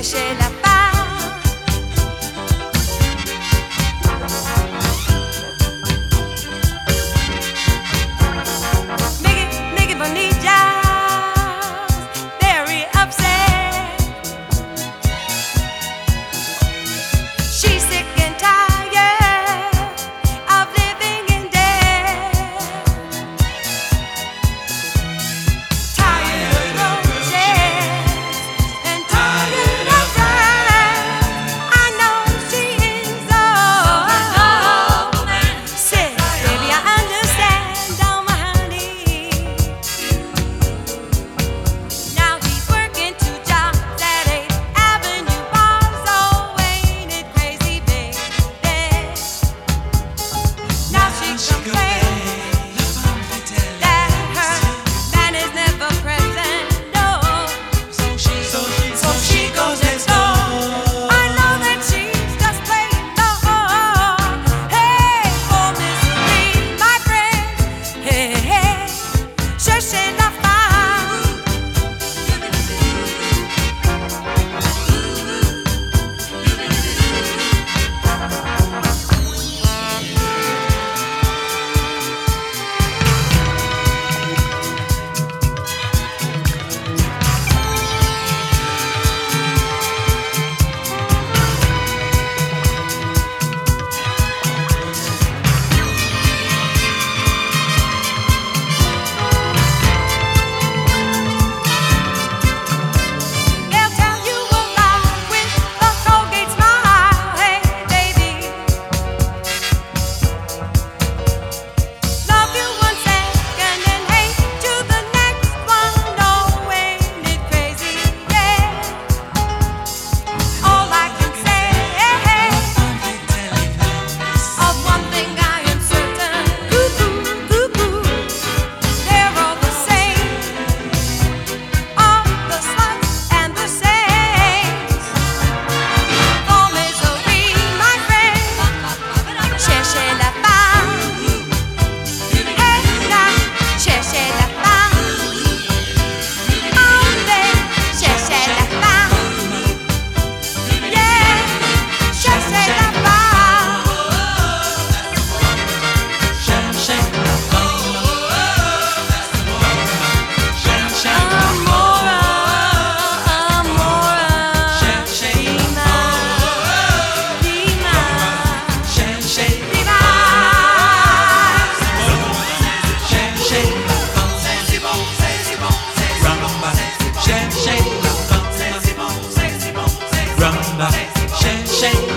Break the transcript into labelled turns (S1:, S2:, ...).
S1: chercher la part. Mickey Bonilla's very upset. She's sick and tired of living in debt. Tired of roses and tired of rhyme. I know she is old. Said, baby, I understand, oh my honey. Now he's working 2 jobs at 8th Avenue bar, so ain't it crazy, baby? Now she complains that her man is never present, no. So she goes next door. I know that she's just playing the whore. Hey, for misery, my friend. Hey, hey, cherchez la femme. They'll tell you a lie with a Colgate smile. Hey, baby, love you 1 second and hate you the next one. No, ain't it crazy? Yeah. All I can say of one thing I am certain. They're all the same. All the sluts and the saints. For misery, my friend. Cherchez la femme. Hey, now, cherchez la femme. Oh, babe, cherchez la femme. Yeah, cherchez la femme.
S2: Rumba, shake.